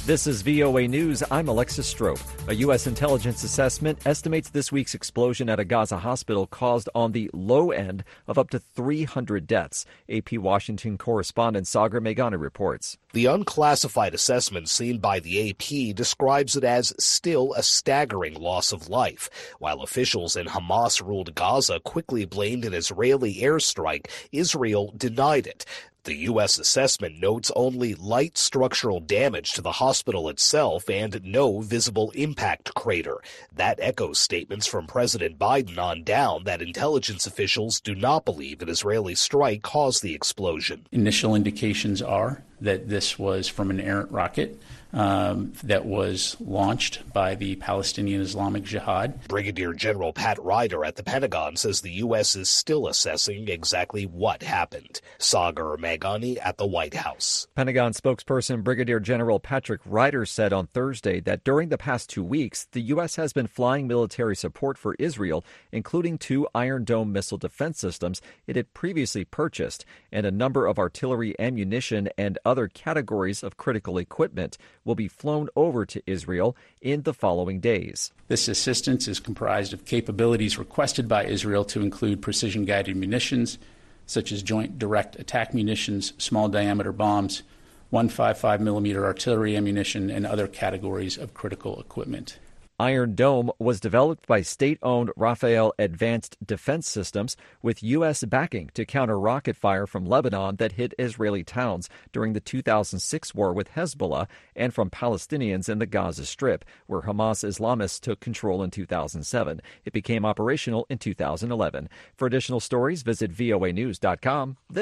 This is VOA News. I'm Alexis Strope. A U.S. intelligence assessment estimates this week's explosion at a Gaza hospital caused on the low end of up to 300 deaths. AP Washington correspondent Sagar Meghani reports. The unclassified assessment seen by the AP describes it as still a staggering loss of life. While officials in Hamas-ruled Gaza quickly blamed an Israeli airstrike, Israel denied it. The U.S. assessment notes only light structural damage to the hospital itself and no visible impact crater. That echoes statements from President Biden on down that intelligence officials do not believe an Israeli strike caused the explosion. Initial indications are that this was from an errant rocket that was launched by the Palestinian Islamic Jihad. Brigadier General Pat Ryder at the Pentagon says the U.S. is still assessing exactly what happened. Sagar Meghani at the White House. Pentagon spokesperson Brigadier General Patrick Ryder said on Thursday that during the past 2 weeks, the U.S. has been flying military support for Israel, including 2 Iron Dome missile defense systems it had previously purchased, and a number of artillery ammunition and other categories of critical equipment will be flown over to Israel in the following days. This assistance is comprised of capabilities requested by Israel to include precision-guided munitions, such as joint direct attack munitions, small-diameter bombs, 155mm artillery ammunition, and other categories of critical equipment. Iron Dome was developed by state-owned Rafael Advanced Defense Systems with U.S. backing to counter rocket fire from Lebanon that hit Israeli towns during the 2006 war with Hezbollah and from Palestinians in the Gaza Strip, where Hamas Islamists took control in 2007. It became operational in 2011. For additional stories, visit voanews.com.